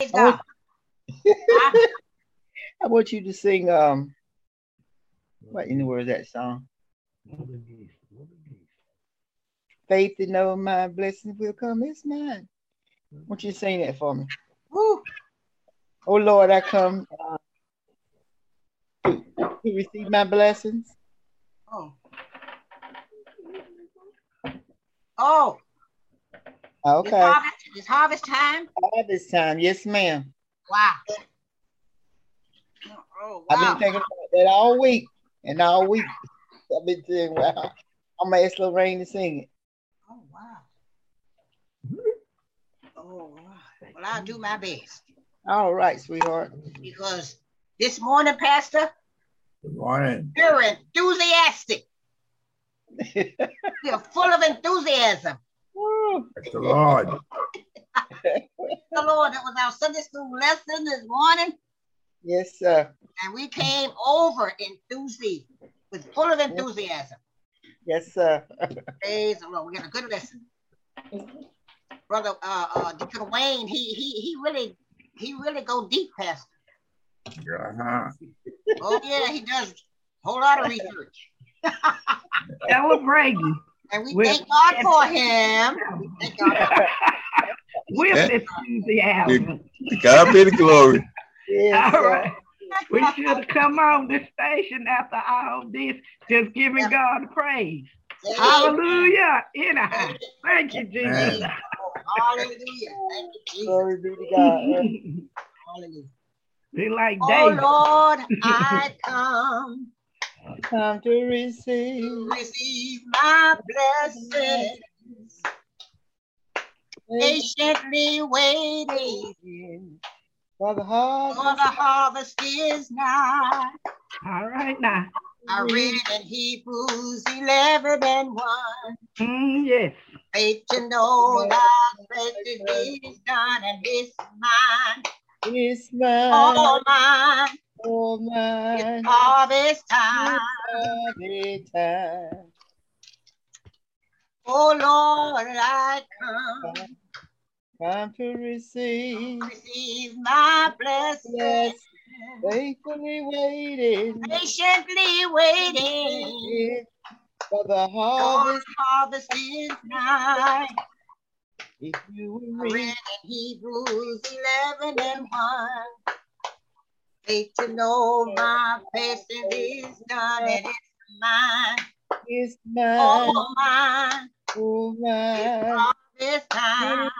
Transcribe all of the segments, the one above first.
Praise I want, God. I, I want you to sing what in the words of that song? Faith to know my blessings will come is mine. I want you to sing that for me. woo. Oh Lord, I come to receive my blessings. Oh. Oh. Okay. It's harvest time. All this time, yes, ma'am. Wow. Oh, I've been wow. thinking about that all week, and all week I've been saying, "Wow, I'm gonna ask Lorraine to sing it." Oh, wow. Oh, wow. Well, I'll do my best. All right, sweetheart. Because this morning, Pastor, Good morning. you're enthusiastic. You're full of enthusiasm. Praise the Lord. The Lord, that was our Sunday school lesson this morning. Yes, sir. And we came over with full of enthusiasm. Yes, sir. Praise the Lord. We got a good lesson. Brother Deacon Wayne, he really go deep, Pastor. Uh-huh. Oh yeah, he does a whole lot of research. Celebrating. And we thank God for him. We thank God for him. With enthusiasm. God be the glory. Yes, All right. We should have come on this station after all this, just giving God praise. Hallelujah. Anyhow. Thank you, Jesus. Hallelujah. Thank you, Jesus. Glory be to God. Hallelujah. Be like Oh David. Lord, I come to receive my blessings, patiently waiting, for the harvest is nigh. All right now. I read it in Hebrews 11:1. Yes. Faith to know that faith is done and it's mine. It's mine. All mine. All mine. It's harvest time. It's harvest time. Oh Lord, I come to receive my blessing. Faithfully waiting, patiently waiting, for the harvest is nigh. If you will read in Hebrews 11:1, faith to know my patience is done and it's mine. It's mine. Oh mine. Oh mine. It's time.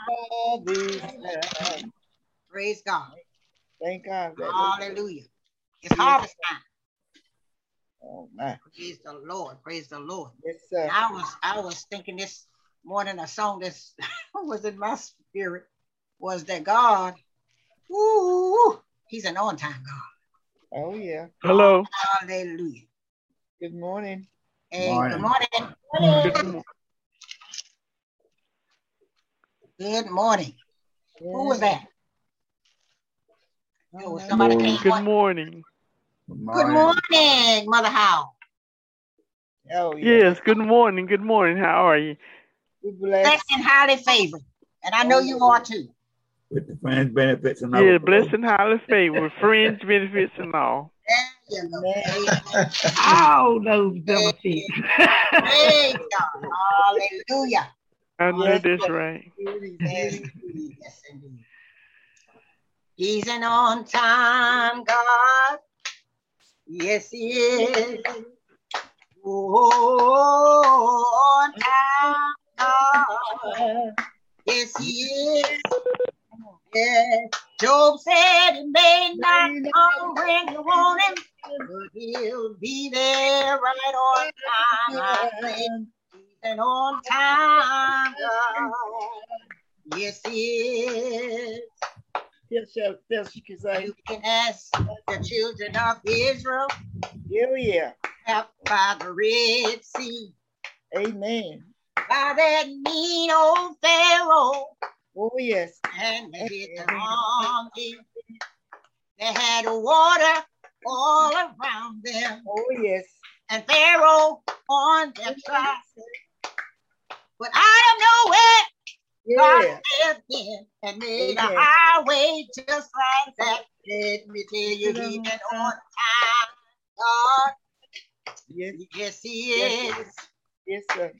Praise God. Thank God. Hallelujah. It's harvest time. Oh man. Praise the Lord. Praise the Lord. Yes, sir. I was thinking this morning, a song that was in my spirit was that God, he's an on-time God. Oh yeah. Hello. Hallelujah. Good morning. Hey, good morning. Good morning. Yeah. Who was that? Was somebody Good morning. Good morning, Mother Howe. Oh, yeah. Yes, good morning. Good morning. How are you? Blessed and highly favored. And I know you are too. With the friends, benefits, and all. Yeah, blessed and highly favored with friends, benefits, and all. All those benefits. Praise God. Hallelujah. I know that's right. Yes, indeed. He's an on-time God. Yes, he is. On-time God. Yes, he is. Yeah. Job said it may not come when you want him, but he'll be there right on time. I say he's an on-time God. Yes, he is. Yes, you can say. You can ask the children of Israel. Oh, yeah. By the Red Sea. Amen. By that mean old Pharaoh. Oh, yes. And they hit the army. They had water all around them. Oh, yes. And Pharaoh on their side. But out of nowhere, God Yeah. stepped in and made a Amen. highway just like that. Let me tell you, He's been on time. God, Yes. yes, He Yes. is. Yes, sir.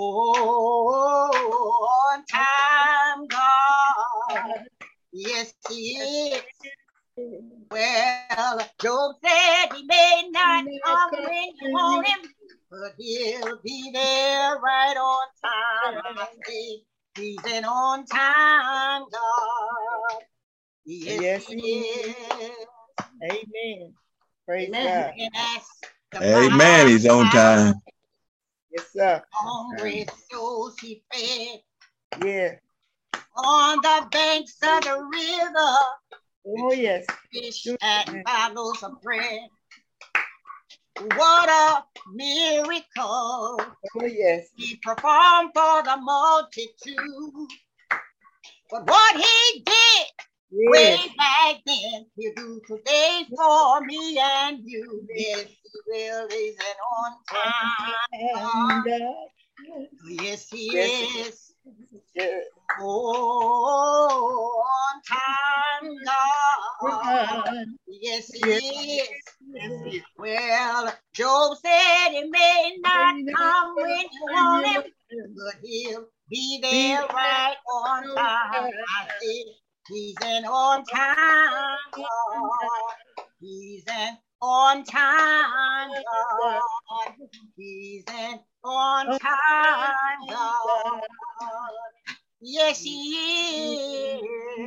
Oh, on time, God. Yes, He is. Well, Job said he may not come when you want him, but he'll be there right on time. I say he's an on time God. Yes, he is. Amen. Praise Amen. God. You can ask the Amen. He's on time. Yes, sir. hungry souls he fed Yeah. on the banks of the river. Oh, yes. Fish and bottles of bread. What a miracle Oh, yes. he performed for the multitude. But what he did way Yes. back then, he'll do today for me and you. Yes, he will. He's an on time God. Yes, he is. Yes. Oh, on time God. Yes, he Yes. is. Well, Job said he may not come when you want him, but he'll be there right on time. I say he's an on time God. He's an on time God. He's an on time God. Yes, he is.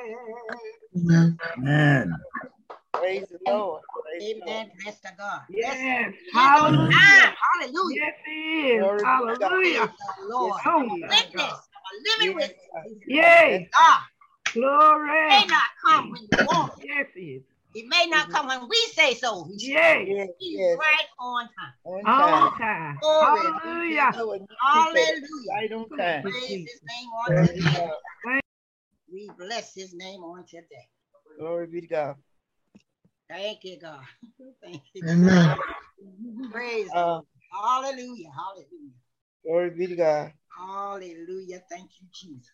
Amen. Praise the Lord. Praise the Lord. Amen. Bless the God. Yes. He's on Hallelujah. time. Hallelujah. Yes, he is. Glory to God. Hallelujah. Praise the Lord. Yes, I'm a Hallelujah. witness. I'm a living Yes. witness. Yay. God Glory. may not come when you want him. Yes, he is. He may not come when we say so. He's Yay. he's right on time. On On time. time. Glory. Hallelujah. Hallelujah. Right on time. Praise his name on Praise today. God. We bless his name on today. Glory be to God. Thank you, God. Thank you. Amen. Praise God. Hallelujah. Hallelujah. Glory be to God. Hallelujah. Thank you, Jesus.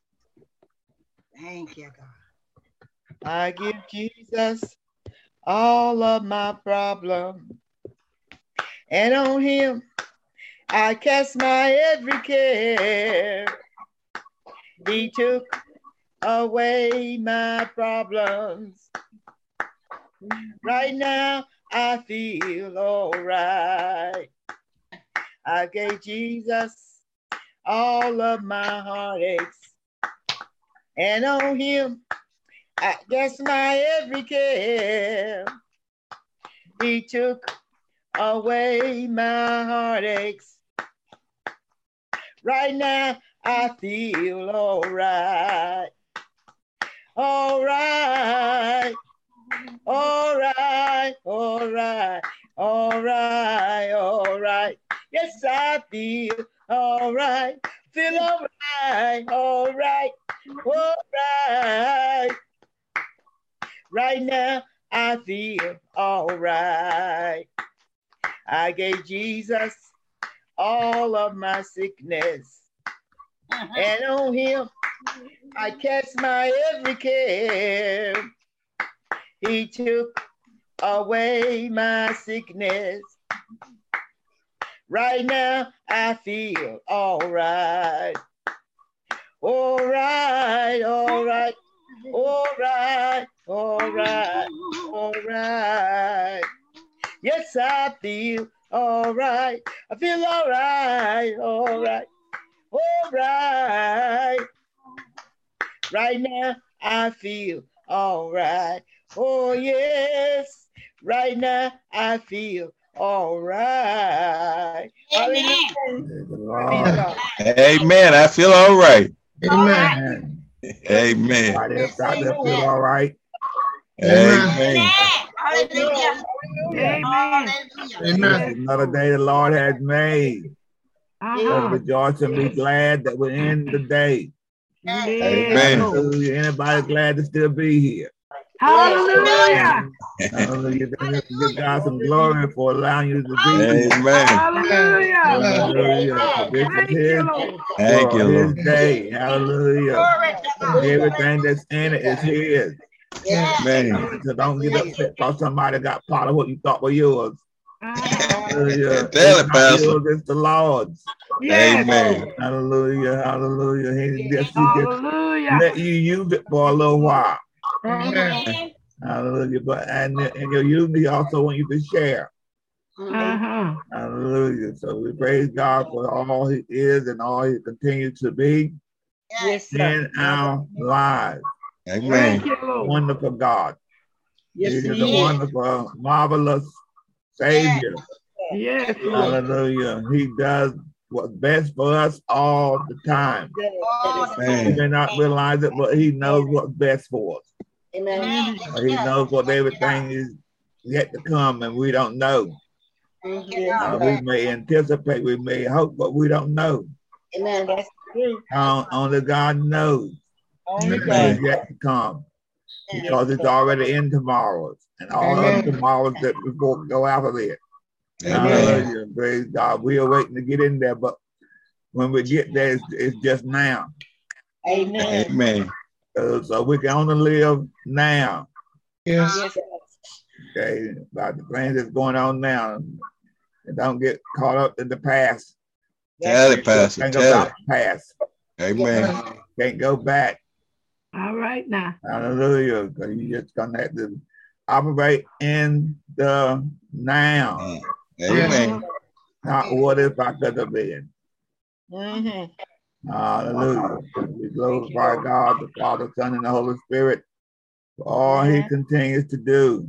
Thank you, God. I give Jesus all of my problems, and on him I cast my every care. He took away my problems. Right now I feel all right. I gave Jesus all of my heartaches, and on him I guess my every care. He took away my heartaches. Right now I feel all right. All right. All right. All right. All right. All right. Yes, I feel all right. Feel all right. All right. All right. Right now, I feel all right. I gave Jesus all of my sickness, and on him I cast my every care. He took away my sickness. Right now, I feel all right. All right, all right. All right, all right, all right. Yes, I feel all right. I feel all right, all right, all right. Right now, I feel all right. Oh, yes. Right now, I feel all right. Amen. Amen. I feel all right. Amen. Amen. I just got to feel all right. Amen. Amen. Hallelujah. Amen. This is another day the Lord has made. Let us Uh-huh. rejoice and be glad that we're in the day. Yes. Hallelujah. Anybody glad to still be here? Hallelujah. Hallelujah. Give God some glory for allowing you to be here. Amen. Hallelujah. Hallelujah. This Thank is you, his Lord. Thank you, world, his Lord. day. Hallelujah. Everything that's in it is his. Amen. So don't get upset because somebody got part of what you thought were yours. Hallelujah. Tell It's it, not Pastor. yours, it's the Lord's. Yes. Amen. Hallelujah. Hallelujah. He just Hallelujah. let you use it for a little while. Uh-huh. Hallelujah. But and you're using it also want you to share. Uh-huh. Hallelujah. So we praise God for all he is and all he continues to be in our lives. Amen. Thank you, Lord. Wonderful God. Yes, He is he a is. wonderful, marvelous Savior. Yes, Lord. Hallelujah. He does what's best for us all the time. We Amen. may not realize it, but he knows what's best for us. Amen. He knows what everything is yet to come, and we don't know. We may anticipate, we may hope, but we don't know. Amen. That's true. Only God knows Only what God. is yet to come, because it's already in tomorrows, and all of tomorrows that before go after it. Amen. Hallelujah. Praise God. We are waiting to get in there, but when we get there, it's just now. Amen. Amen. So we can only live now. Yes. Okay, about the things that's going on now, and don't get caught up in the past. Tell it, Pastor. Think Tell about it. the past. Amen. Can't go back. All right now. Hallelujah. Because you just gonna have to operate in the now. Amen. Not what if I could have been. Mm-hmm. Hallelujah. We glorify God, the Father, Son, and the Holy Spirit for all he continues to do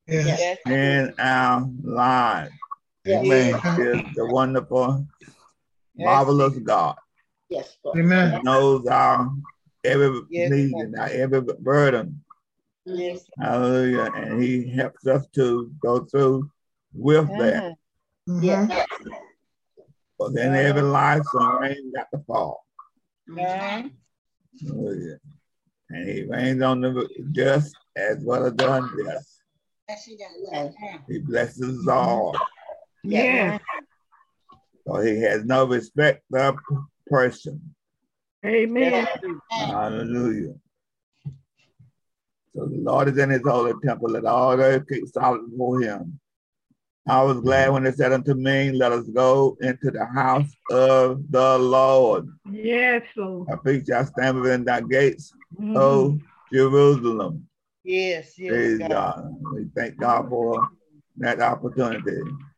in our lives. Amen. He is the wonderful, marvelous God. Yes. He knows our every need and our every burden. Yes. Hallelujah. And he helps us to go through with that. Yes. But in every life, some rain got to fall. Mm-hmm. Hallelujah. And he rains on the just as well as the unjust. He blesses us all. Yes. So he has no respect of person. Amen. Hallelujah. So the Lord is in his holy temple. Let all earth keep silent before him. I was glad when they said unto me, let us go into the house of the Lord. Yes, Lord. Our feet shall stand within thy gates, O Jerusalem. Yes. Praise God. We thank God for that opportunity.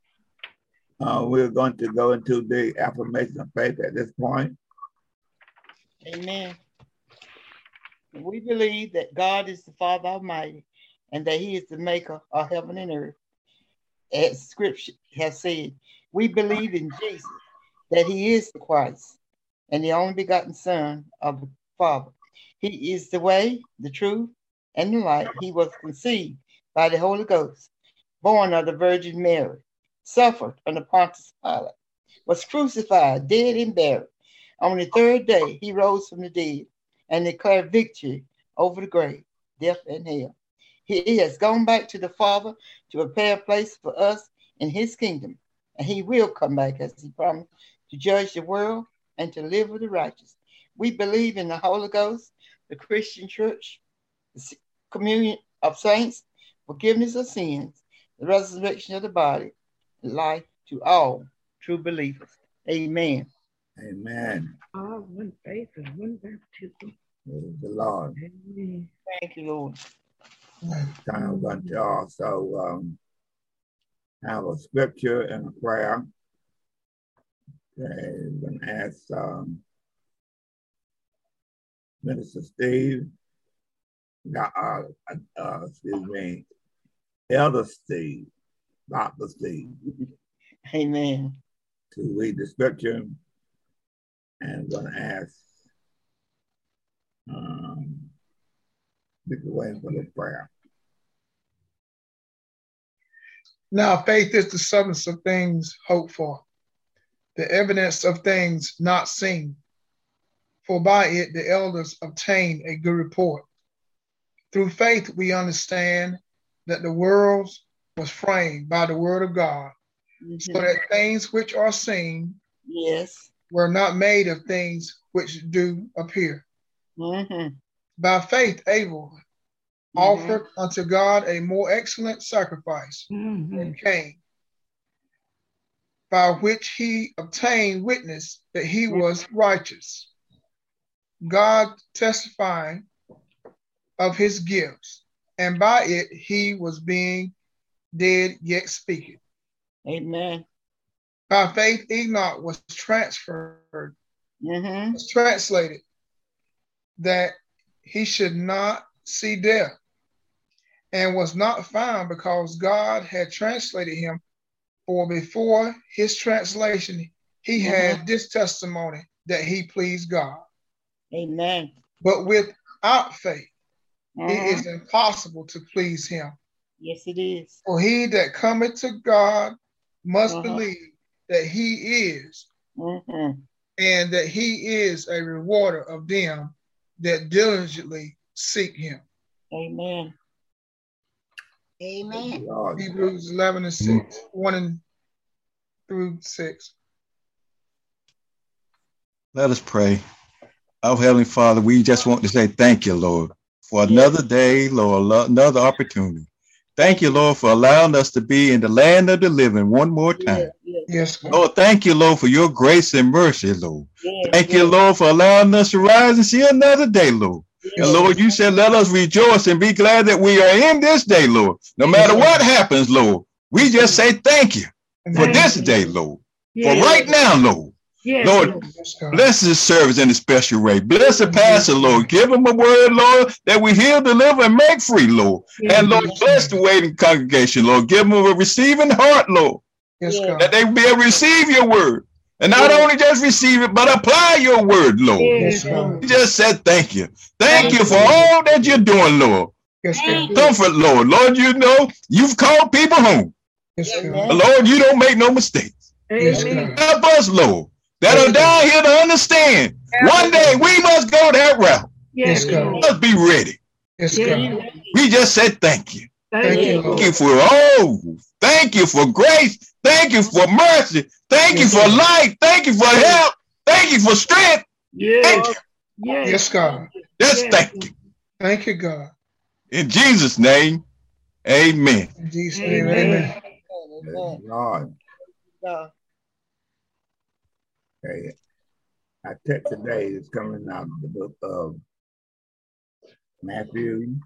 We're going to go into the affirmation of faith at this point. Amen. We believe that God is the Father Almighty and that he is the maker of heaven and earth. As scripture has said, we believe in Jesus, that he is the Christ and the only begotten Son of the Father. He is the way, the truth, and the light. He was conceived by the Holy Ghost, born of the Virgin Mary, suffered under Pontius Pilate, was crucified, dead, and buried. On the third day, he rose from the dead and declared victory over the grave, death, and hell. He has gone back to the Father to prepare a place for us in his kingdom, and he will come back as he promised to judge the world and to live with the righteous. We believe in the Holy Ghost, the Christian church, the communion of saints, forgiveness of sins, the resurrection of the body, life to all true believers. Amen. Amen. All one faith and one baptism. Praise the Lord. Amen. Thank you, Lord. I'm going to also have a scripture and a prayer. Okay, I'm going to ask Minister Steve, Elder Steve, Dr. Steve, Amen. to read the scripture. And I'm going to ask Mr. Wayne for the prayer. Now faith is the substance of things hoped for, the evidence of things not seen. For by it the elders obtained a good report. Through faith, we understand that the world was framed by the word of God, so that things which are seen were not made of things which do appear. By faith, Abel offered unto God a more excellent sacrifice than Cain, by which he obtained witness that he was righteous, God testifying of his gifts, and by it he was being dead yet speaking. Amen. By faith, Enoch was translated that he should not see death, and was not found because God had translated him. For before his translation, he had this testimony that he pleased God. Amen. But without faith, it is impossible to please him. Yes, it is. For he that cometh to God must believe that he is, and that he is a rewarder of them that diligently seek him. Amen. Amen. Hebrews 11 and 6, 1 through 6. Let us pray. Our Heavenly Father, we just want to say thank you, Lord, for another day, Lord, another opportunity. Thank you, Lord, for allowing us to be in the land of the living one more time. Yes, Lord, thank you, Lord, for your grace and mercy, Lord. Thank you, Lord, for allowing us to rise and see another day, Lord. And Lord, you said, let us rejoice and be glad that we are in this day, Lord. No matter what happens, Lord, we just say thank you for this day, Lord. For right now, Lord. Lord, bless this service in a special way. Bless the pastor, Lord. Give him a word, Lord, that we heal, deliver, and make free, Lord. And Lord, bless the waiting congregation, Lord. Give them a receiving heart, Lord. That they will be able to receive your word. And not only just receive it, but apply your word, Lord. We just said thank you. Thank you for all that you're doing, Lord. Comfort, Lord. Lord, you know, you've called people home. Lord, you don't make no mistakes. Help us, Lord, that are down here to understand. One day we must go that route. We must be ready. We just said thank you. Thank you for thank you for grace. Thank you for mercy. Thank you for life. Thank you for help. Thank you for strength. Thank you. Yes, God. Just thank you. Thank you, God. In Jesus' name, amen. In Jesus' name, amen. Lord. Okay. Our text today is coming out of the book of Matthew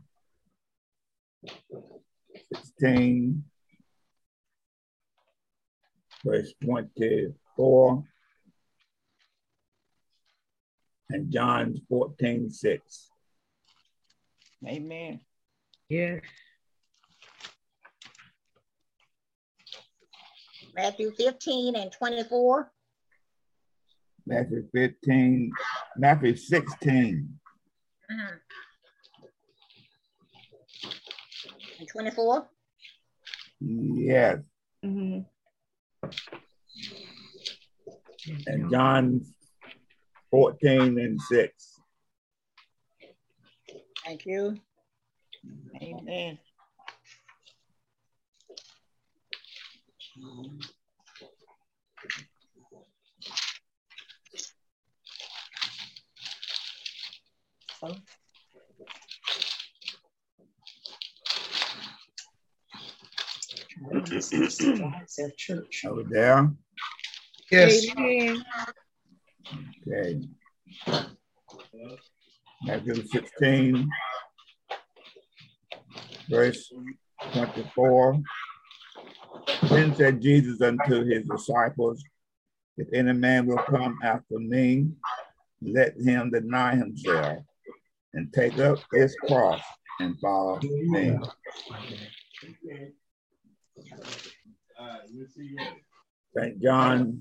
16, verse 24, and John 14:6. Amen. Yes. Matthew 15 and 24. Matthew 16. And 24? Yes. And John 14 and 6. Thank you. Amen. Over there? Yes. Okay. Matthew 16, verse 24. Then said Jesus unto his disciples, if any man will come after me, let him deny himself and take up his cross and follow me. St. John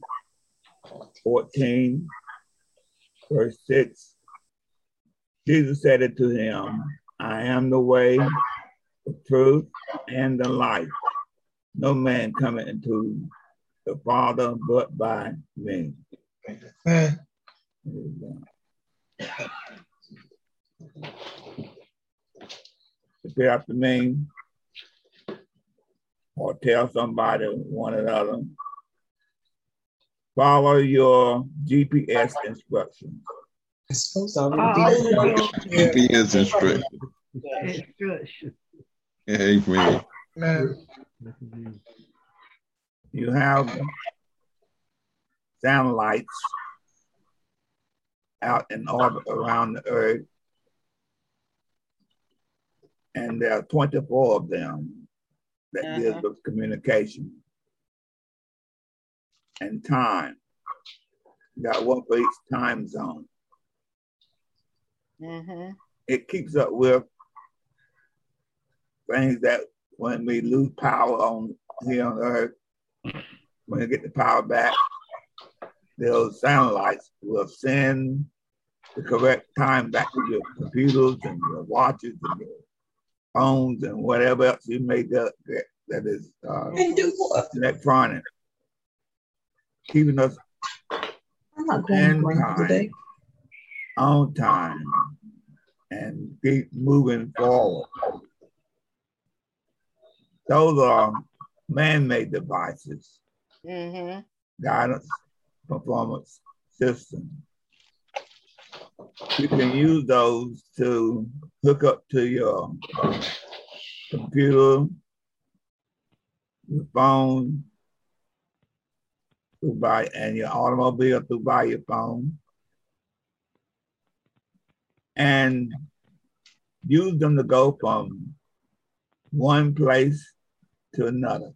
14, verse 6. Jesus said it to him, I am the way, the truth, and the life. No man cometh into the Father but by me. Amen. Repeat after me, or tell somebody, one another. Follow your GPS instructions. GPS instructions. Amen. You have satellites out in orbit around the earth, and there are 24 of them that deal with communication and time. You got one for each time zone. It keeps up with things that when we lose power on here on Earth, when we get the power back, those satellites will send the correct time back to your computers and your watches and your phones and whatever else you may get that is electronic, keeping us in time, on time, and keep moving forward. Those are man-made devices, guidance, performance system. You can use those to hook up to your computer, your phone, and your automobile through by your phone, and use them to go from one place to another,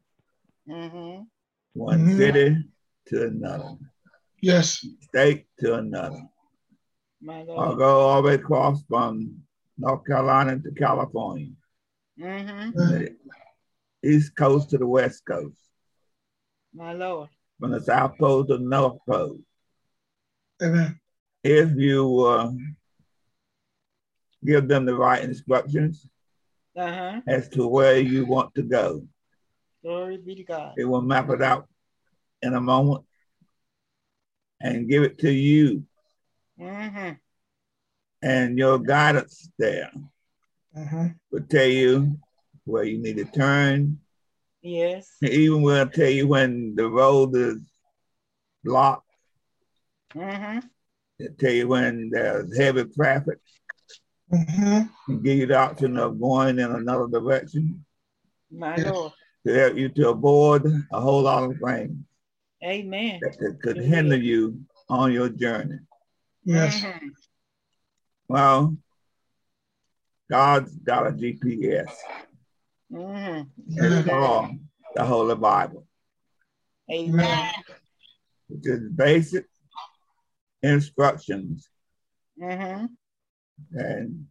one city to another, state to another, or go all the way across from North Carolina to California, the East Coast to the West Coast, my Lord, from the South Pole to the North Pole. Amen. If you give them the right instructions as to where you want to go, glory be to God. It will map it out in a moment and give it to you. And your guidance there will tell you where you need to turn. Yes. It even will tell you when the road is blocked. It'll tell you when there's heavy traffic. And give you the option of going in another direction. My Lord. To help you to avoid a whole lot of things. Amen. That could hinder you on your journey. Yes. Well, God's got a GPS. It's called the Holy Bible. Amen. Which is basic instructions. And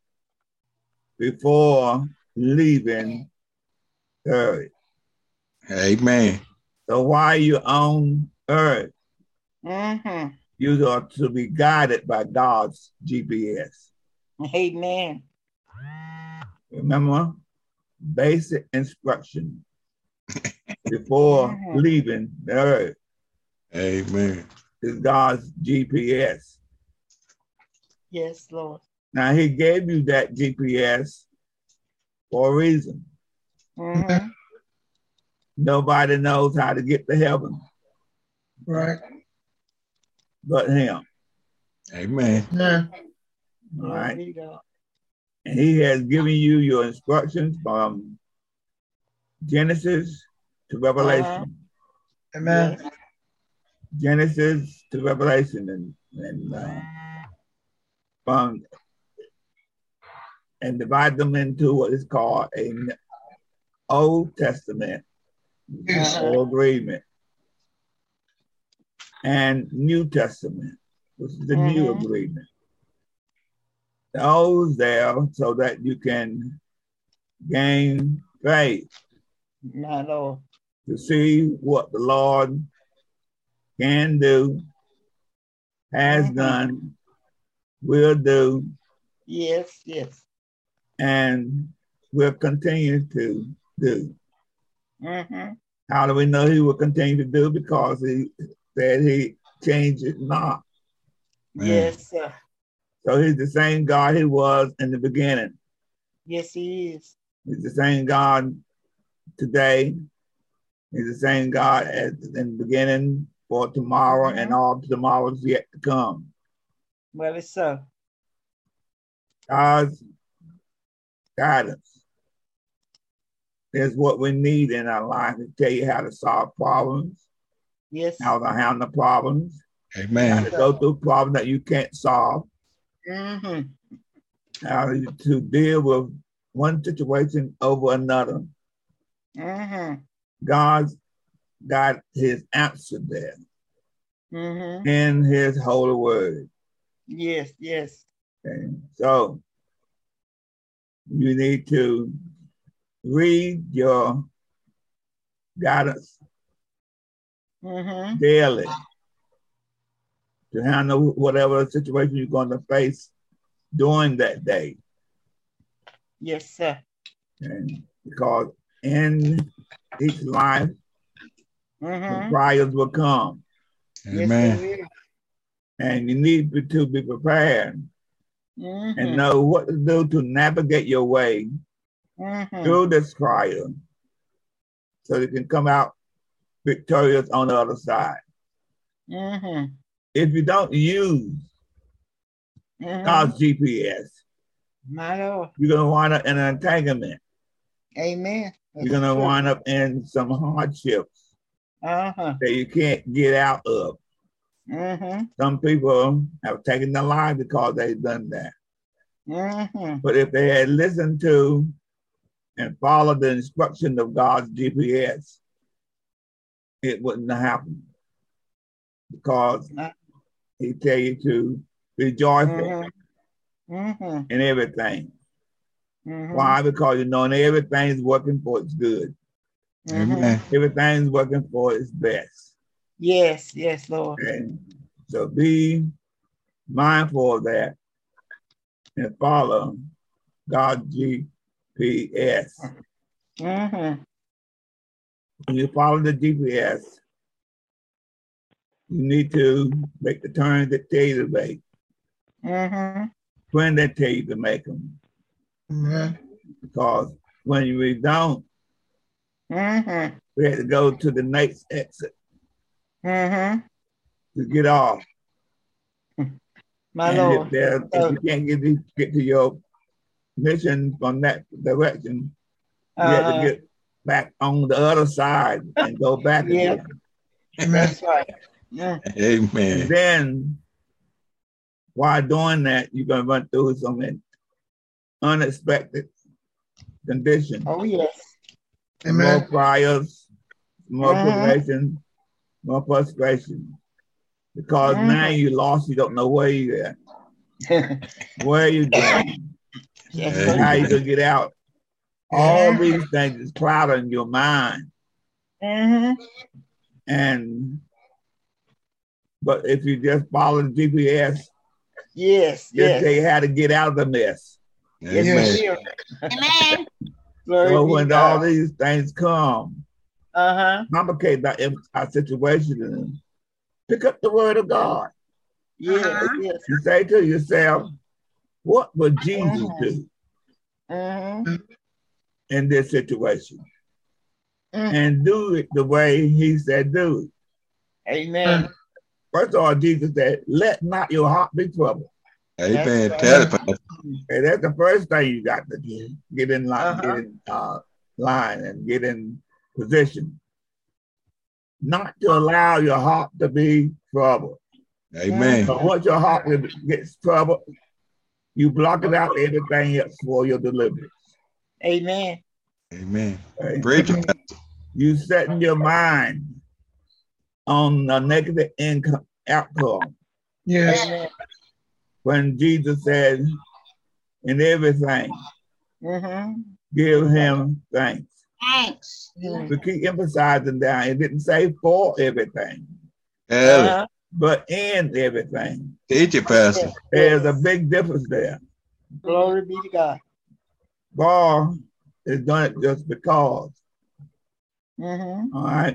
before leaving Earth. Amen. So while you're on Earth, you are to be guided by God's GPS. Amen. Remember, basic instruction before leaving the Earth. Amen. Is God's GPS. Yes, Lord. Now, He gave you that GPS for a reason. Nobody knows how to get to heaven. Right. But Him. Amen. Yeah. All right. And He has given you your instructions from Genesis to Revelation. Amen. Yes. Genesis to Revelation and divide them into what is called an Old Testament, Old Agreement, and New Testament, which is the New Agreement. The Old's there so that you can gain faith. My Lord. To see what the Lord can do, has done, will do. Yes, yes. And will continue to do. How do we know He will continue to do? Because He said He changes not. Yes, sir. So He's the same God He was in the beginning. Yes, he is. He's the same God today. He's the same God as in the beginning, for tomorrow, and all tomorrows yet to come. Well, it's so. God's guidance is what we need in our life to tell you how to solve problems. Yes. How to handle problems. Amen. How to go through problems that you can't solve. Mm-hmm. How to deal with one situation over another. Mm-hmm. God's got his answer there in his holy word. Yes, yes. Okay. So you need to read your guidance daily to handle whatever situation you're going to face during that day. Yes, sir. And because in each life, the trials will come. Amen. Yes, and you need to be prepared and know what to do to navigate your way through this trial so you can come out victorious on the other side. If you don't use God's GPS, you're going to wind up in an entanglement. Amen. You're going to wind up in some hardships that you can't get out of. Some people have taken their life because they've done that. But if they had listened to and followed the instruction of God's GPS, it wouldn't have happened. Because he tell you to be joyful in everything. Why? Because you know everything's working for its good. Everything's working for its best. Yes, yes, Lord. And so be mindful of that and follow God's GPS. When you follow the GPS, you need to make the turns that tell you to make. When they tell you to make them. Because when you don't, we have to go to the next exit to get off. My Lord. If you can't get to your mission from that direction, you have to get back on the other side and go back again. That's right. Amen. And then, while doing that, you're going to run through some unexpected conditions. Oh, yes. More trials, more tribulation, more frustration. Because now you lost, you don't know where you're at. Where are you going? How you going to get out? All these things is clouding your mind. But if you just follow the GPS, just tell you how to get out of the mess. Amen. Amen. So when all these things come, complicate our situation, and pick up the word of God. You say to yourself, what would Jesus do in this situation? And do it the way he said do it. Amen. First of all, Jesus said, let not your heart be troubled. Amen. And that's the first thing you got to do. Get in line, get in line and get in position. Not to allow your heart to be troubled. Amen. But once your heart gets troubled, you block it out everything else for your deliverance. Amen. Amen. Right? Bridge. You setting your mind on a negative outcome. Yes. When Jesus said, in everything, give him thanks. Thanks. We keep emphasizing that. It didn't say for everything, but in everything. Teach it, Pastor. There's a big difference there. Glory be to God. For is done it just because. All right.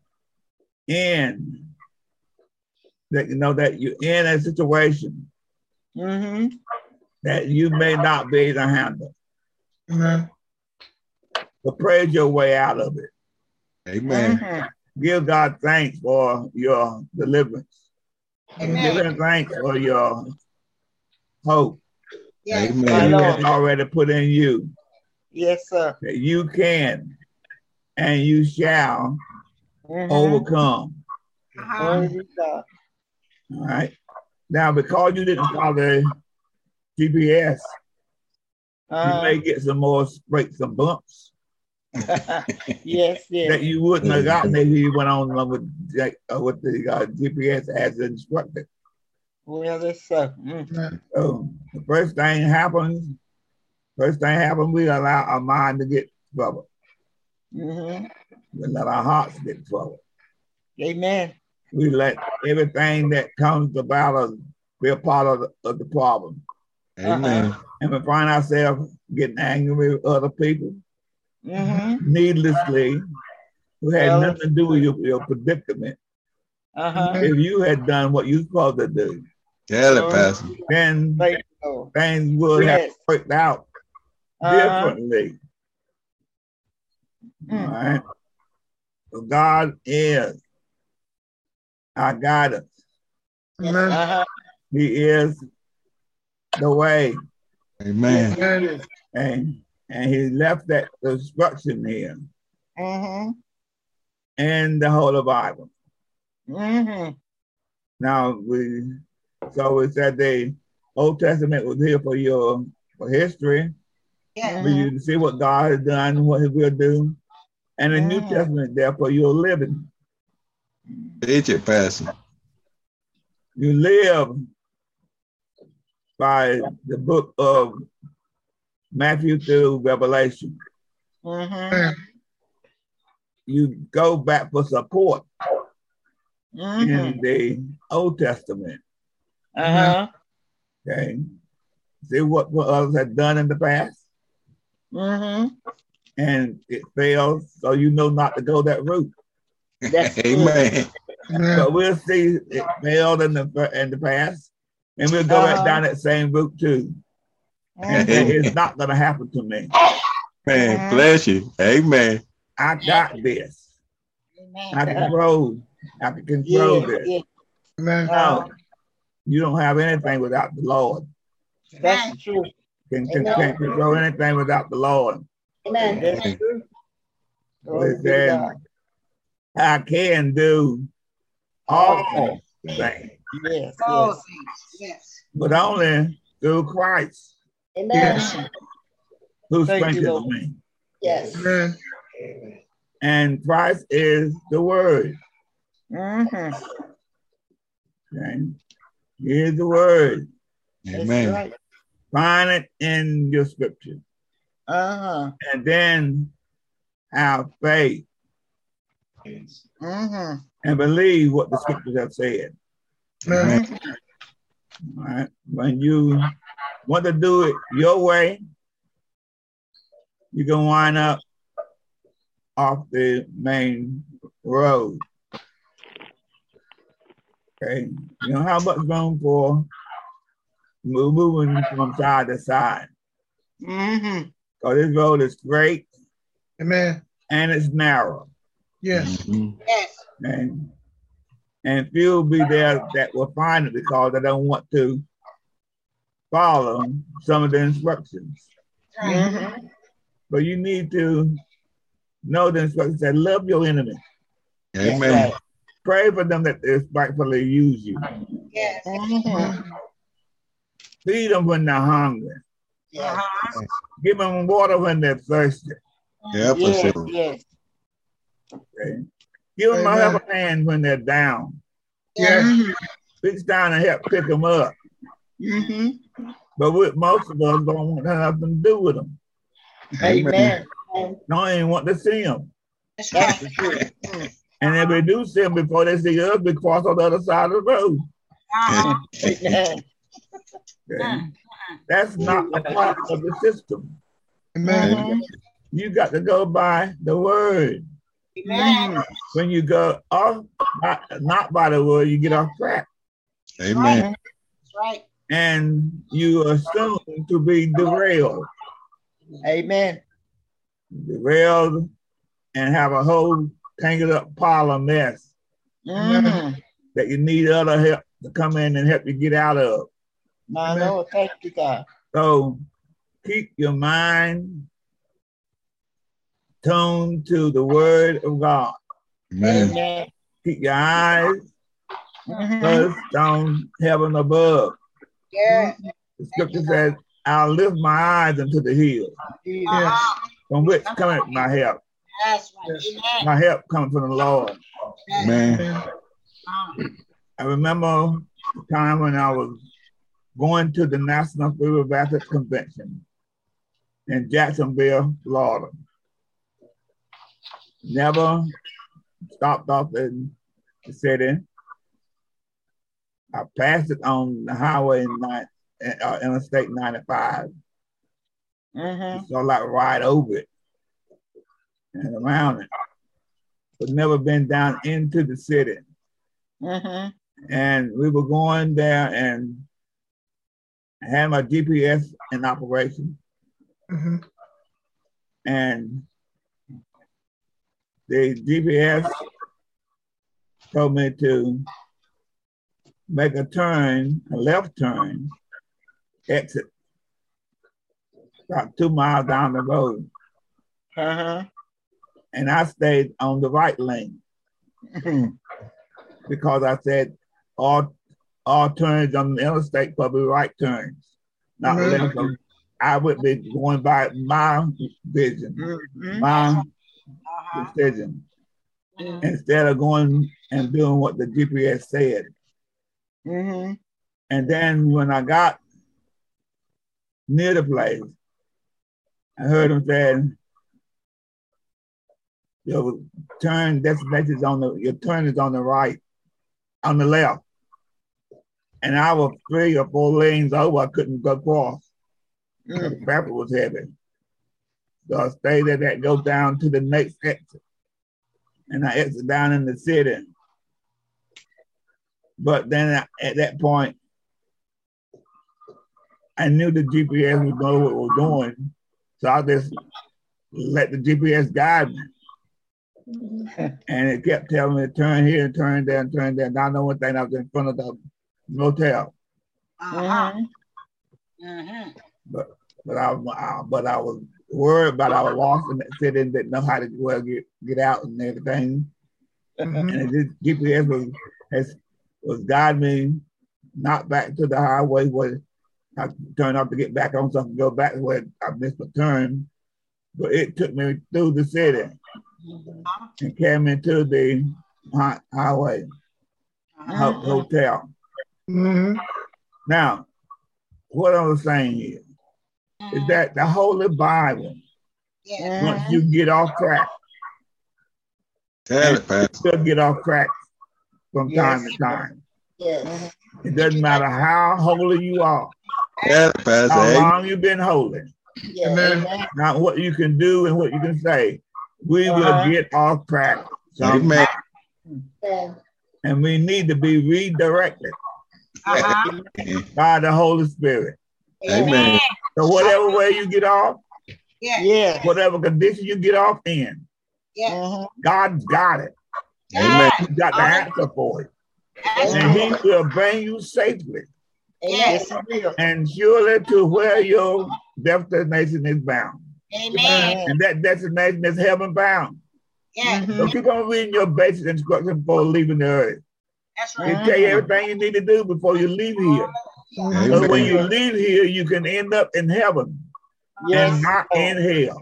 And that you know that you're in a situation that you may not be able to handle. Amen. So praise your way out of it. Amen. Give God thanks for your deliverance. Amen. Give him thanks for your hope. Yes. That Amen. he has already put in you. Yes, sir. That you can and you shall overcome. Glory to God. All right. Now, because you didn't follow GPS, you may get some more breaks and bumps. Yes, yes. That you wouldn't have gotten if you went on with the GPS as instructed. Well, that's so. So the first thing happens, we allow our mind to get troubled. We let our hearts get troubled. Amen. We let everything that comes about us be a part of the problem. Amen. And we find ourselves getting angry with other people needlessly, who had nothing to do with your predicament. If you had done what you're supposed to do, Tell it, Pastor. then things would have worked out differently. All right. So God is our guidance. He is the way. Amen. And he left that instruction here in the Holy Bible. Now we said the Old Testament was here for history. For you to see what God has done, what he will do. And the New Testament there for your living. Teach it, Pastor. You live by the book of Matthew through Revelation. You go back for support in the Old Testament. Okay. See what others had done in the past. And it fails, so you know not to go that route. Amen. But we'll see it failed in the past, and we'll go back down that same route too. And it's not going to happen to me. Man, bless you. Amen. I got this. I can control this. No, you don't have anything without the Lord. That's true. Can't control anything without the Lord. Amen. That's true. It said, I can do all things. Yes. All things. Yes. But only through Christ. Amen. Who Thank you, strengthens Lord. me. Yes. And Christ is the Word. Mm-hmm. Okay? He is the Word. Amen. Right. Find it in your scripture. Uh-huh. And then have faith Mm-hmm. and believe what the scriptures have said. Amen. All right? When you want to do it your way, you're going to wind up off the main road. Okay? You don't have much room for moving from side to side. Mm-hmm. So this road is straight. Amen. And it's narrow. Yes. Yes. And few will be there that will find it because they don't want to follow some of the instructions. Mm-hmm. But you need to know the instructions that love your enemy. Amen. Pray for them that they spitefully use you. Yes. Mm-hmm. Feed them when they're hungry. Give them water when they're thirsty. Yeah, for Yes. sure. Yes. Okay? Give them a helping hand when they're down. Yes. Reach down and help pick them up. Mm-hmm. But most of us don't want nothing to do with them. Amen. Don't even want to see them. That's That's right. the truth. And if we do see them before they see us, we cross on the other side of the road. Amen. Okay? That's not a part of the system. Amen. You got to go by the word. Amen. When you go off, not by the word, you get off track. Amen. That's right. And you assume to be derailed. Amen. Derailed and have a whole tangled up pile of mess that you need other help to come in and help you get out of. My Lord, thank you, God. So keep your mind tuned to the word of God. Amen. Keep your eyes first on heaven above. Yeah. The scripture says, I'll lift my eyes unto the hills. From which cometh my help. That's right. My help comes from the Lord. Amen. I remember the time when I was going to the National Free Baptist Convention in Jacksonville, Florida. Never stopped off in the city. I passed it on the highway Interstate 95. So like right over it and around it, but never been down into the city. And we were going there, and I had my GPS in operation. And the GPS told me to make a turn, a left turn, exit about 2 miles down the road. And I stayed on the right lane because I said all turns on the interstate probably right turns, not left. I would be going by my vision, my decision, instead of going and doing what the GPS said. And then when I got near the place, I heard him saying, your turn destination is your turn is on the right, on the left. And I was 3 or 4 lanes over, I couldn't go across. The traffic was heavy. So I stayed at that, go down to the next exit. And I exit down in the city. But then at that point, I knew the GPS would know what it was doing. So I just let the GPS guide me. And it kept telling me to turn here, turn there, and turn there. And I know one thing, I was in front of the motel. But I was worried about I was lost in that city and didn't know how to get out and everything. And this GPS was guiding me not back to the highway where I turned off to get back on, so I could go back where I missed the turn. But it took me through the city and came into the highway hotel. Now, what I was saying here is that the Holy Bible, once you get off track, you'll get off track from time to time. It doesn't matter how holy you are, how long you've been holy, not what you can do and what you can say. We will get off track sometime. And we need to be redirected by the Holy Spirit. Amen. So whatever way you get off, whatever condition you get off in, God's got it. Amen. He's got the answer for it. And He will bring you safely and surely to where your destination is bound. And that destination is heaven bound. So keep on reading your basic instructions before leaving the earth. It tell you everything you need to do before you leave here. So when you leave here, you can end up in heaven and not in hell.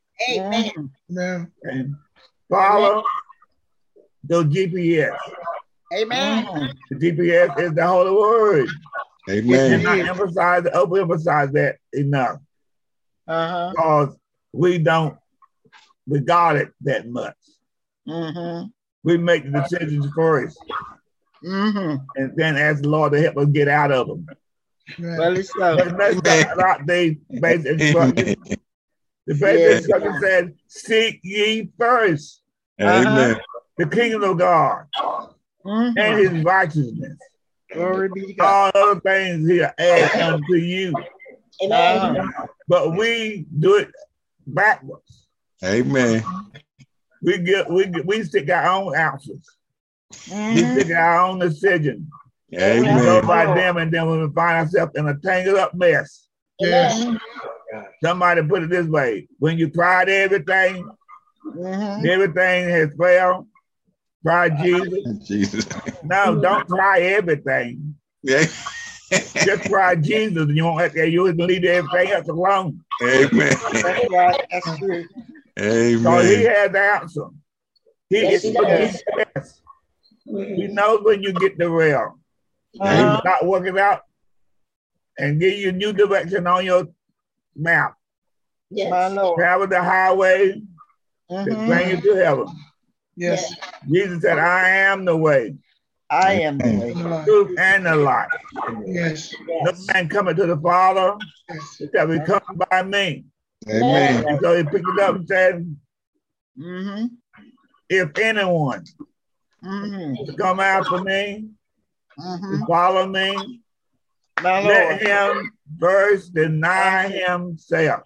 And follow the GPS. The GPS is the Holy Word. Amen. We cannot overemphasize that enough. Because we don't regard it that much. We make the decisions first. And then ask the Lord to help us get out of them. Well, it's so. The basic instruction. The basic instruction says, seek ye first Amen. the kingdom of God and His righteousness. Glory be to God. All other things He'll add unto you. Amen. But we do it backwards. Amen. We stick our own answers. We stick our own decision. Amen. We go by them, and then when we find ourselves in a tangled up mess. Yes. Somebody put it this way: when you tried everything, everything has failed. Try Jesus. No, don't try everything. Yeah. Just try Jesus, and you won't have to. You will leave everything else alone. Amen. That's right. That's true. Amen. So he has the answer. Yes, he does. He knows when you get derailed. And start working out and give you new direction on your map. Yes. My Lord. Travel the highway to bring you to heaven. Yes. Jesus said, I am the way, I am the way. the truth, and the life. Yes. No man coming to the Father Yes. except he come by me. Amen. And so he picked it up and said, if anyone to come after me, to follow me, My let Lord. him first deny himself.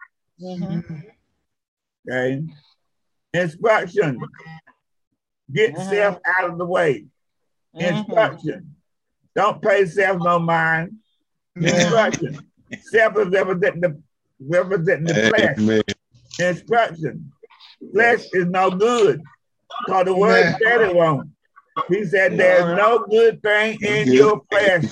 Okay. Instruction. Get self out of the way. Instruction. Don't pay self no mind. Instruction. Self is representing the flesh. Amen. Instruction. Flesh is no good. Because the word said it wrong. He said there's no good thing in your flesh.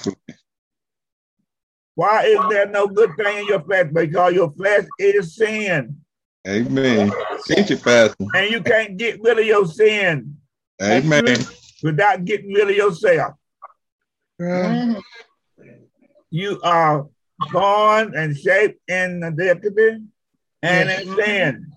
Why is there no good thing in your flesh? Because your flesh is sin. Amen. Teach it, Pastor. And you can't get rid of your sin Amen. without getting rid of yourself. You are born and shaped in iniquity and in sin.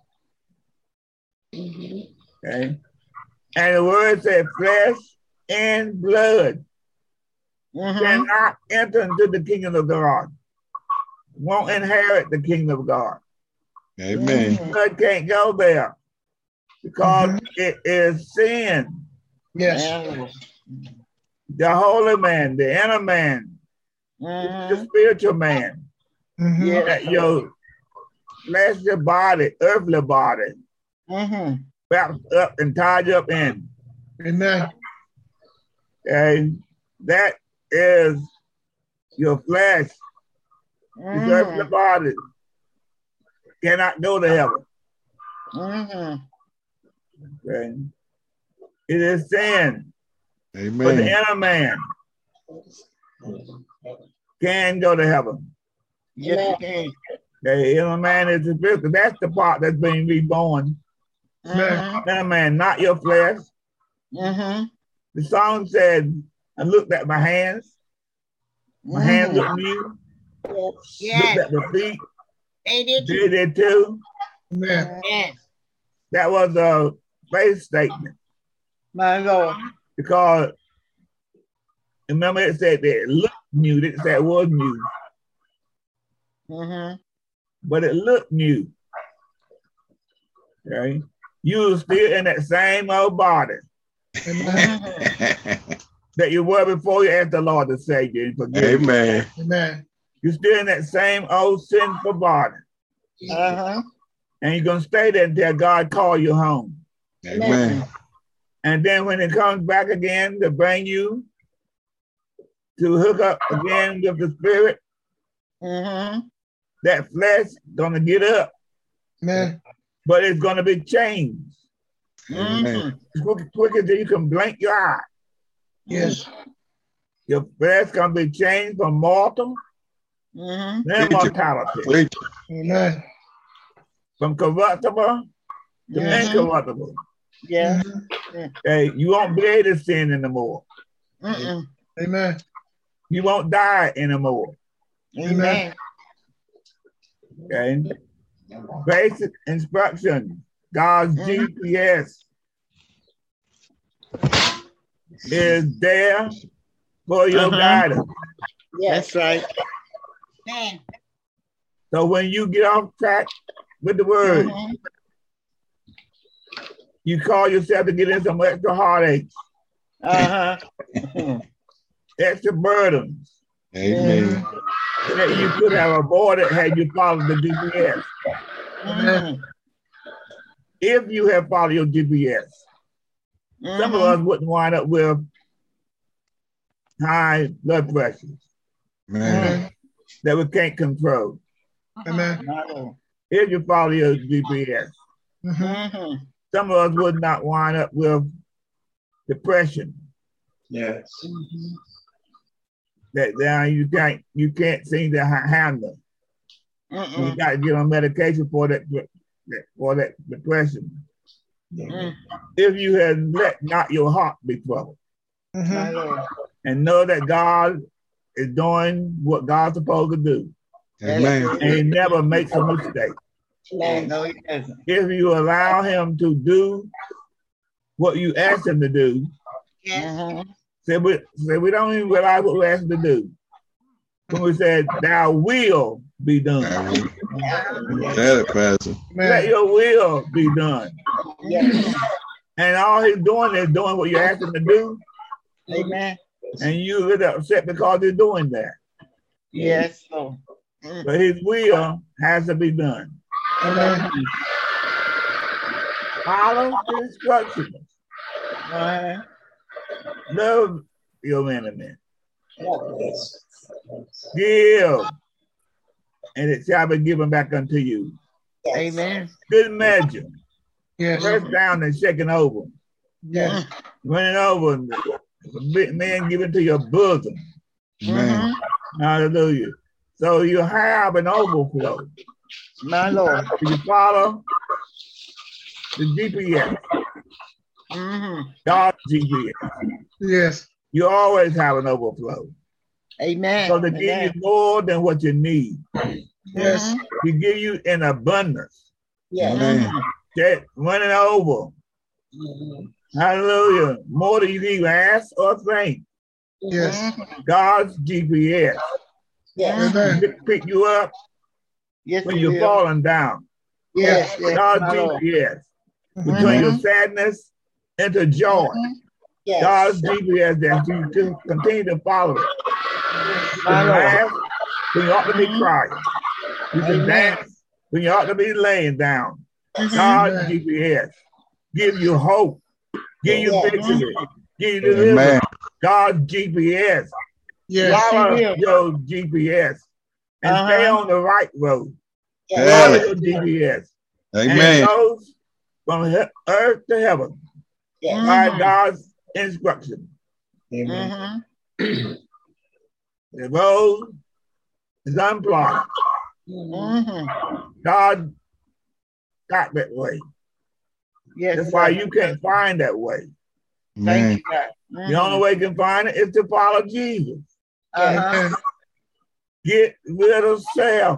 Okay. And the word said flesh and blood cannot enter into the kingdom of God. Won't inherit the kingdom of God. Amen. Blood can't go there because it is sin. Yes. The holy man, the inner man, the spiritual man, that your fleshly body, earthly body, wrapped up and tied up in. Amen. And that is your flesh. This earthly body cannot go to heaven. Okay. It is sin. Amen. But the inner man can go to heaven. Yes, you can. The inner man is the spiritual. That's the part that's being reborn. Inner man, not your flesh. The song said, I looked at my hands. My hands looked new. Yes. Looked at my feet. They did Did it too. Amen. Yes. That was a faith statement. My Lord. Because remember it said that it looked new, it didn't say it was new. But it looked new. Okay. You were still in that same old body that you were before you asked the Lord to save you and forgive you. Amen. Amen. You're still in that same old sinful body. And you're going to stay there until God calls you home. Amen. And then when it comes back again to bring you to hook up again with the spirit, that flesh gonna get up. Amen. But it's gonna be changed. Amen. Quicker than you can blink your eye. Yes. Your flesh gonna be changed from mortal to immortality. Amen. From corruptible to incorruptible. Yeah. Okay, you won't be able to sin anymore. Amen. You won't die anymore. Amen. Okay. Basic instruction. God's GPS is there for your guidance. Yes. That's right. Man. So when you get off track with the word, you call yourself to get in some extra heartaches, extra burdens. Amen. that you could have avoided had you followed the GPS. Mhm. If you have followed your GPS, some of us wouldn't wind up with high blood pressures Man. that we can't control. Amen. If you follow your GPS, Mhm. some of us would not wind up with depression. Yes. That now you can't seem to handle. You got to get on medication for that depression. If you had let not your heart be troubled, and know that God is doing what God's supposed to do, Amen. and He never makes a mistake. No, he doesn't. If you allow Him to do what you ask Him to do, say we don't even realize what we asked Him to do. When we said, "Thou will be done," That Pastor. let your will be done. And all He's doing is doing what you asked Him to do. Amen. And you get upset because He's doing that. Yes, Lord. But His will has to be done. Follow the instructions. Love your enemy. Give, and it shall be given back unto you. Amen. Good measure. Yes. Pressed down and shaken over. Yes. Running over. Man given to your bosom. Man. Hallelujah. So you have an overflow. My Lord. If you follow the GPS, God's GPS, Yes. you always have an overflow. Amen. So they give you more than what you need. Yes. He give you in abundance. Amen. That running over. Hallelujah. More than you can even ask or think. Yes. God's GPS. Amen. Pick you up Yes, when he you're will. falling down. Yes, yes, God's my Lord. GPS. To turn your sadness into joy. God's GPS that you can continue to follow it. You can laugh when you ought to be crying. You can dance when you ought to be laying down. God's GPS give you hope, give you victory, give you deliverance. Amen. God's GPS. Yes. Follow your GPS and stay on the right road. Follow Yeah. your GPS. And it Amen. goes from earth to heaven by God's instruction. Amen. The road is unplugged. God got that way. Yes, That's why sir. you can't find that way. Thank Man. you, God. The only way you can find it is to follow Jesus. Get rid of self.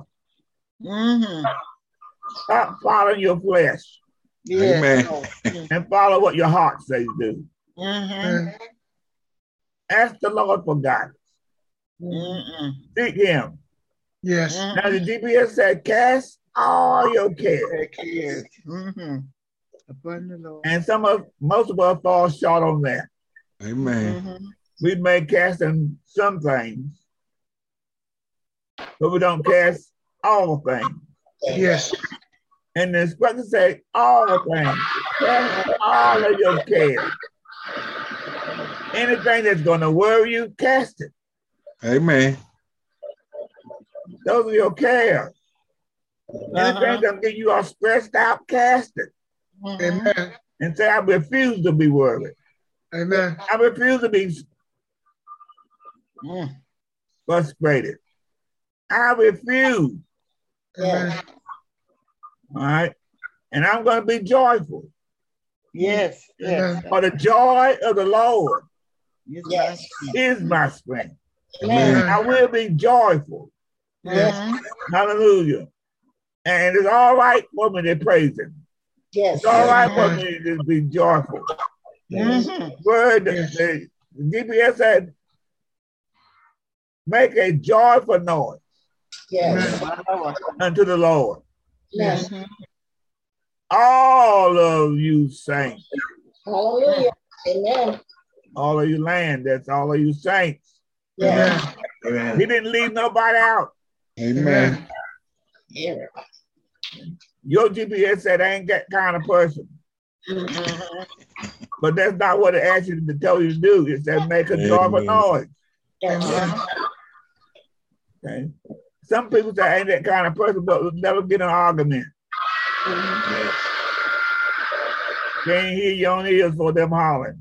Stop following your flesh Yes, Amen. Lord. and follow what your heart says do. Mhm. Ask the Lord for guidance. Seek Him. Yes. Now the GPS said, cast all your care. Yes. Upon the Lord. And most of us fall short on that. Amen. We may cast in some things, but we don't cast all things. Yes. And the instructor say, all things. Cast all of your care. Anything that's going to worry you, cast it. Amen. Those are your cares. Anything that's get you all stressed out, cast it. Amen. And say, I refuse to be worried. Amen. I refuse to be frustrated. I refuse. Amen. All right. And I'm going to be joyful. Yes. Yes. For the joy of the Lord Yes. is my strength. Amen. I will be joyful. Yes. Hallelujah. And it's all right for me to praise Him. Yes. It's all right for me to just be joyful. Word, the GPS said, make a joyful noise Yes. unto the Lord. Yes. All of you saints, Hallelujah. Amen. all of you land, that's all of you saints. Yes. He didn't leave nobody out. Amen. Your GPS said I ain't that kind of person. But that's not what it asks you to tell you to do. It said make a joyful noise. Okay. Some people say I ain't that kind of person, but we'll never get an argument. Can't hear your own ears for them hollering.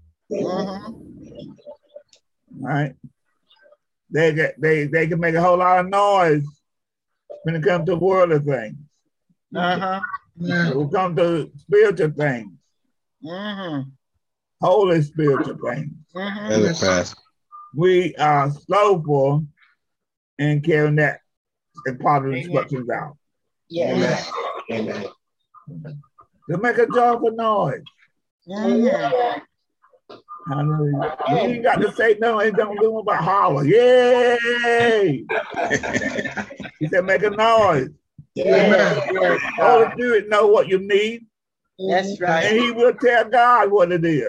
Right? They can make a whole lot of noise when it comes to worldly things. It will come to spiritual things. Holy spiritual things. We are slowful in carrying that and part of the instructions out. Amen. To make a joyful noise. Hallelujah. You ain't got to say no, ain't gonna do about holler. Yay! He said make a noise. Holy Spirit know what you need. That's right. And he will tell God what it is.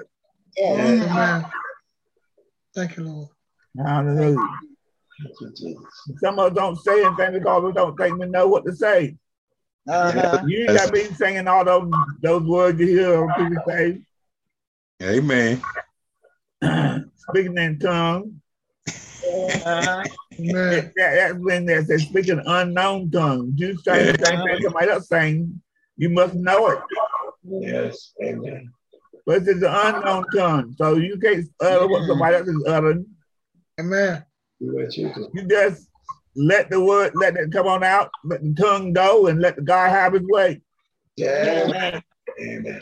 Thank you, Lord. Hallelujah. Some of us don't say anything because we don't think we know what to say. You ain't got to be singing all those words you hear on people say. Amen. Speaking in tongues. That's when they say speaking unknown tongues. You say the same thing somebody else saying, you must know it. Yes, amen. But it's an unknown tongue, so you can't utter what somebody else is uttering. Amen. You just let the word, let it come on out, let the tongue go, and let the God have his way. Yeah. Amen.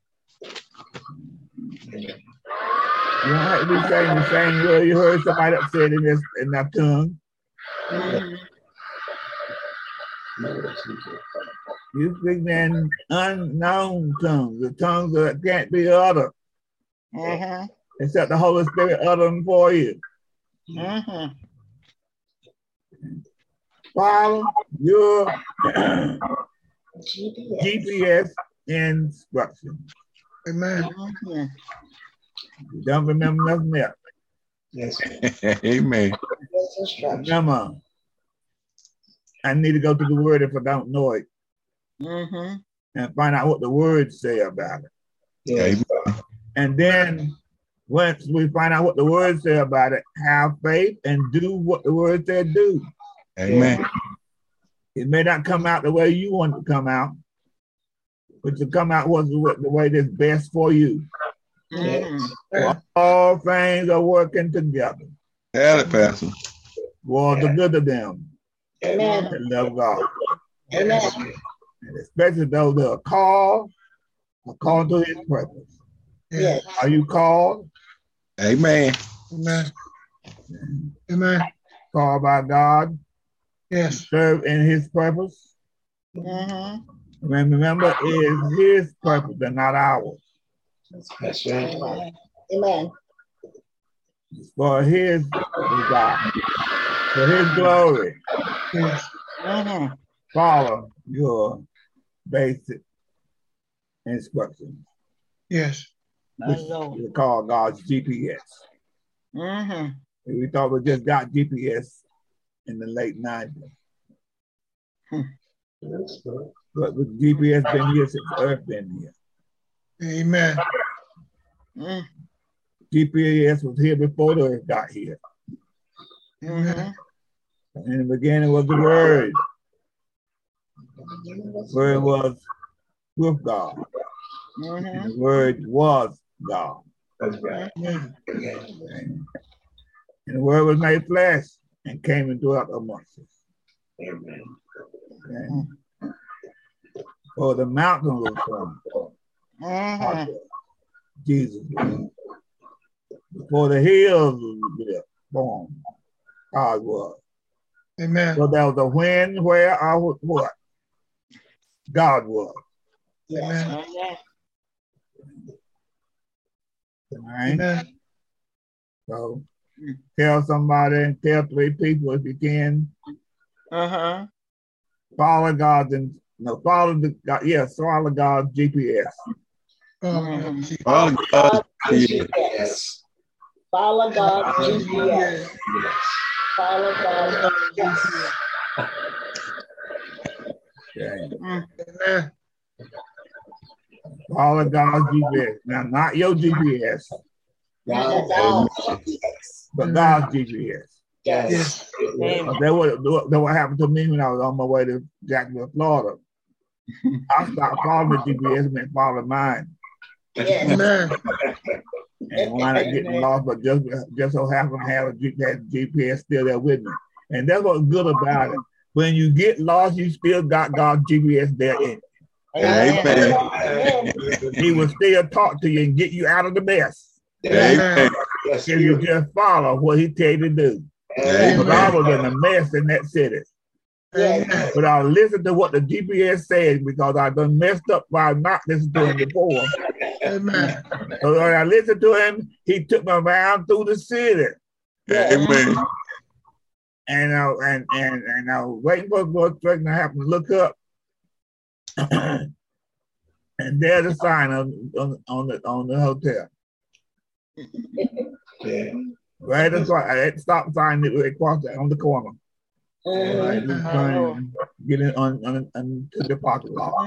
You don't have to be saying the same word you heard somebody else said in that tongue. You speak in unknown tongues, the tongues that can't be uttered. Except the Holy Spirit utter them for you. Follow your GPS instructions. Amen. You don't remember nothing else. Yes. Amen. Remember, I need to go to the word if I don't know it. And find out what the words say about it. Yes. And then once we find out what the words say about it, have faith and do what the words say do. Amen. It may not come out the way you want it to come out, but to come out was the way that's best for you. All things are working together. Pastor. For the good of them that love God. And especially those that are called according to his purpose. Yes. Are you called? Amen. Amen. Called by God. Yes. Serve in his purpose. Remember, it is his purpose and not ours. That's right. Amen. It's for his desire, for his glory. Yes. Follow your basic instructions. Yes. Which we call God's GPS. We thought we just got GPS in the late 90s. But with GPS been here since Earth been here. Amen. GPS was here before the Earth got here. Amen. And in the beginning was the Word. The Word was with God. And the Word was God. That's right. And the Word was made flesh and came and dwelt amongst us. Amen. For the mountain was from Jesus. Before the hills was born, God was. Amen. So there was a when, where, or what? God was. Amen. All right. Amen. So tell somebody, tell 3 people if you can. Follow God's follow God's GPS. Follow God's GPS. Follow God's GPS. Follow God's GPS. Amen. Follow God's GPS. Now, not your GPS. God's GPS. But God's GPS. Yes. That what happened to me when I was on my way to Jacksonville, Florida. I stopped following the GPS and following mine. Yes. And wound up getting lost, but just so happened to have a GPS still there with me. And that's what's good about it. When you get lost, you still got God's GPS there in it. Amen. He will still talk to you and get you out of the mess. Amen. If you just follow what he tell you to do. Because I was in a mess in that city. But I listened to what the GPS said because I done messed up by not listening to him before. Amen. So when I listened to him, he took me around through the city. Amen. And I was waiting for the truck and I happened to look up. And there's a sign on the hotel. Right at the stop sign that was across on the corner. Get in on to the parking lot.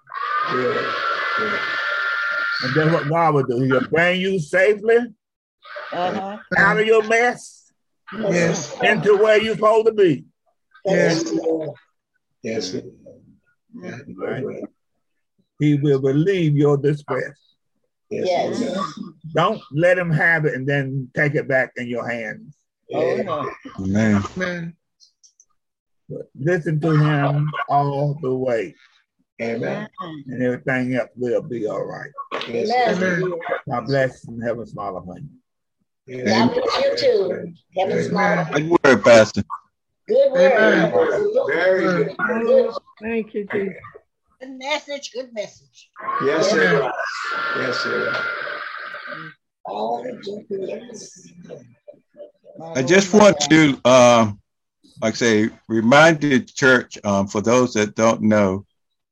And that's what God will do. He'll bring you safely out of your mess into where you're supposed to be. Yes. Right? He will relieve your distress. Yes. Don't let him have it and then take it back in your hands. Amen. But listen to him all the way. Amen. And everything else will be all right. Amen. God bless and heaven smile upon you. God bless you too. Heaven smile. Good word, Pastor. Good word. Very good. Thank you, Jesus. Good message. Good message. Yes, sir. Yes, sir. I just want to, like I say, remind the church, for those that don't know,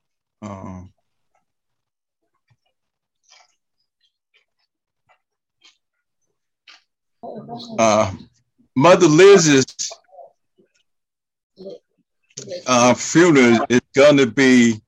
Mother Liz's funeral is going to be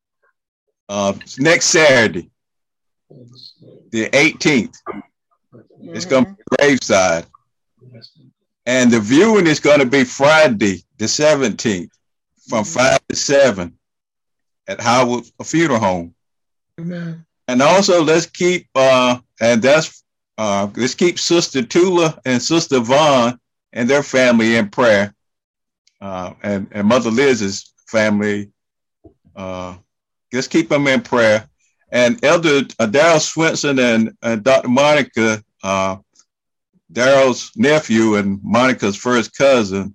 next Saturday, the 18th. It's going to be graveside. And the viewing is going to be Friday, the 17th, from 5 to 7 at Howard Funeral Home. Amen. And also let's keep let's keep Sister Tula and Sister Vaughn and their family in prayer. And Mother Liz's family, let's keep them in prayer. And Elder Daryl Swinson and Dr. Monica, Daryl's nephew and Monica's first cousin,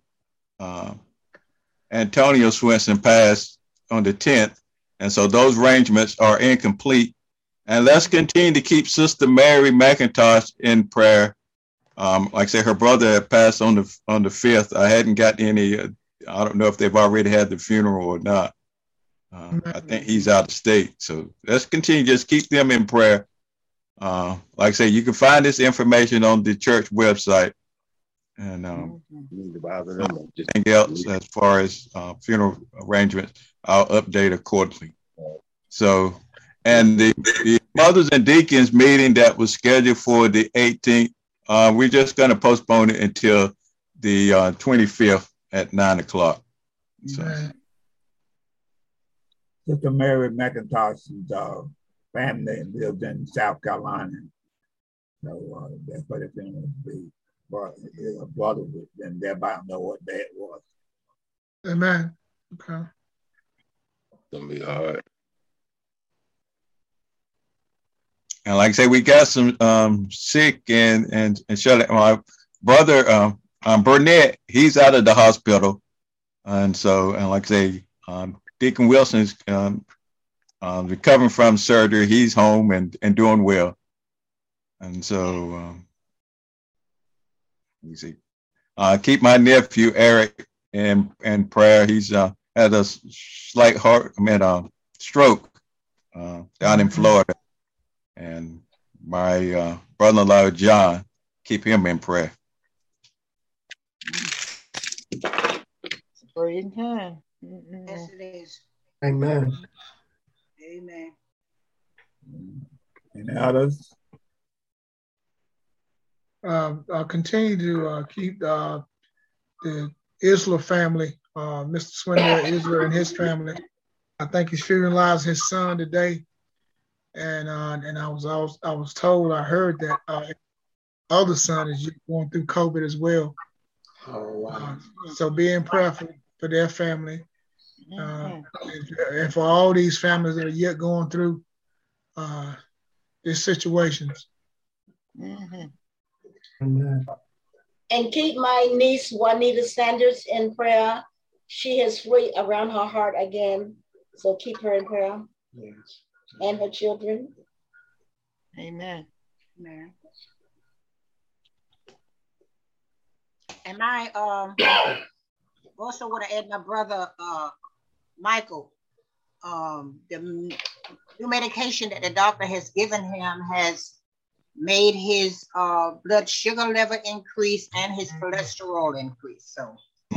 Antonio Swinson, passed on the 10th. And so those arrangements are incomplete. And let's continue to keep Sister Mary McIntosh in prayer. Like I said, her brother had passed on the 5th. I hadn't got any, I don't know if they've already had the funeral or not. I think he's out of state. So let's continue, just keep them in prayer. Like I say, you can find this information on the church website. And anything else as far as funeral arrangements, I'll update accordingly. So, and the mothers and deacons meeting that was scheduled for the 18th, we're just going to postpone it until the 25th at 9 o'clock. So. Sister Mary McIntosh's family lived in South Carolina. So that's what the funeral would be. But a brother with them, thereby know what day it was. Amen. Okay. It's gonna be hard. And like I say, we got some sick and Shirley. My brother Burnett, he's out of the hospital, and so like I say, Deacon Wilson's recovering from surgery. He's home and doing well, and so let me see. Keep my nephew Eric in prayer. He's had a slight stroke down in Florida. And my brother-in-law, John, keep him in prayer. Praying time. Yes, it is. Amen. Amen. Any others? I'll continue to keep the Isler family, Mr. Swindell Isler and his family. I think he's funeralized his son today, and I was told, I heard that other son is going through COVID as well. Oh, wow. So be in prayer for their family, and for all these families that are yet going through these situations. Amen. And keep my niece Juanita Sanders in prayer. She has fleas around her heart again, so keep her in prayer. Yes. And her children. Amen. Amen. And I also want to add my brother Michael. The new medication that the doctor has given him has made his blood sugar level increase and his cholesterol increase. So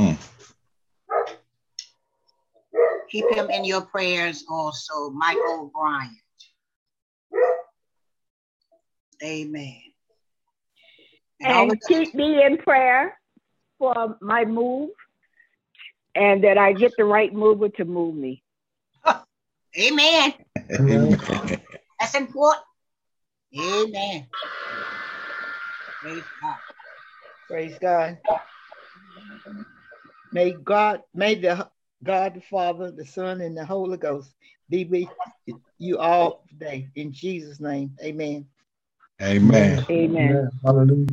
keep him in your prayers also, Michael Bryant. Amen. And keep me in prayer for my move, and that I get the right mover to move me. Amen. Amen. That's important. Amen. Praise God. Praise God. May the God the Father, the Son, and the Holy Ghost be with you all today. In Jesus' name. Amen. Amen. Amen. Hallelujah.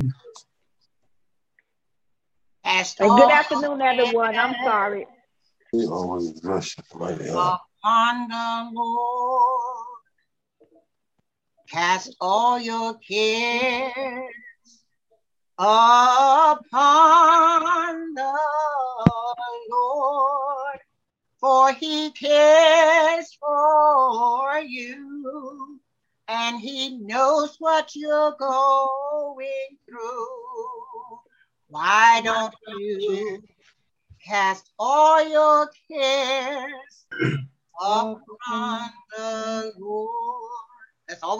And good afternoon, everyone. I'm sorry. We always rush right up. Upon the Lord, cast all your cares upon the Lord, for he cares for you, and he knows what you're going through. Why don't you cast all your cares upon the Lord? That's all.